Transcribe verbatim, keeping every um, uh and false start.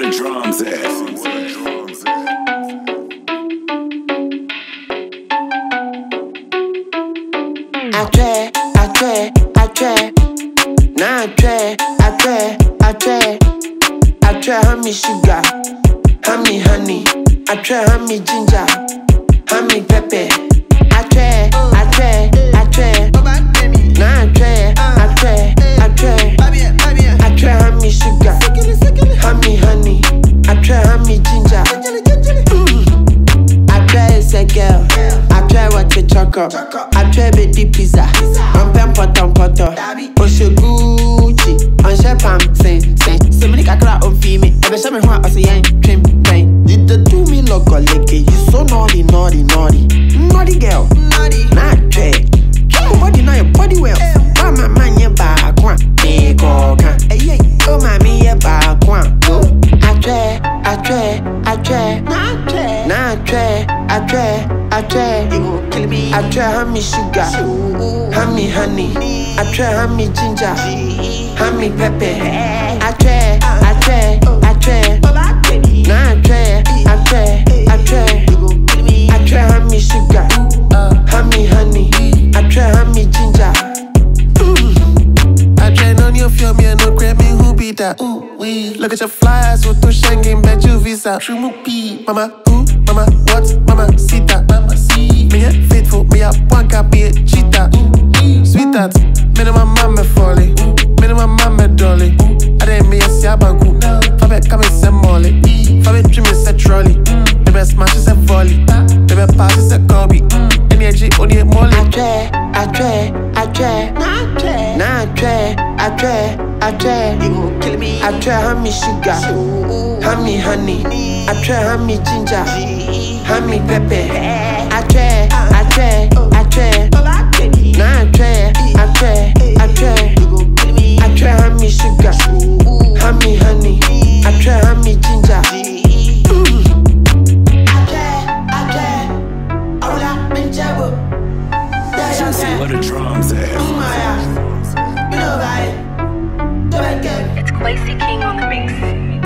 the drums at? I try, I try, I try. Now I try, I try, I try. I try honey sugar, honey honey. I try honey ginger, honey pepper. I try, I try, I try. Now I try, I try, I try. I try honey sugar, honey honey. I try honey ginger. I try as a girl, I try what you choco. I try baby pizza, on pen potom poto. Osho Gucci, on Shepam, say, say. So many kakra on me. Ever show me what I say, ain't trim, pain. Did the do me look or lick it? You so naughty, naughty, naughty. Naughty girl, naughty. Not try. Your body know your body well. Why my man your back one? Big or can. Hey, hey. Oh, my me your back one. I try, I try, I try. Not try. Not try, I try, I try. You gon' kill me. I try honey sugar, honey honey. I try honey ginger, honey pepper. I try, I try, I try. Now I try, I try, I try. I try honey sugar, honey honey. I try honey ginger. I try none you feel me and no grab me who be that. Ooh, wee. Look at your flyers with two Schengen bet you visa. Shumupi, mama, ooh, mama, what, mama, sita, mama, see. Me a faithful, me a one copy a cheetah. Sweetheart, me no my mama folly, me no my mama dolly. I didn't me a siabanku, Fabe come and say molly, Fabe dream is a trolley. The best match is a volley, the best pass is a Kobe. Energy only a molly. I try, I try, I try. Now I try, now I try, I try, I try. You gon' kill me. I try honey sugar, honey honey. I try honey ginger, honey pepper. I try, I try, I try. Now I try, I try, I try. I try honey sugar, honey honey. I try honey ginger. I try, I try. I will have been trouble. Where the drums at? You know, right? It's Quasi King on the mix.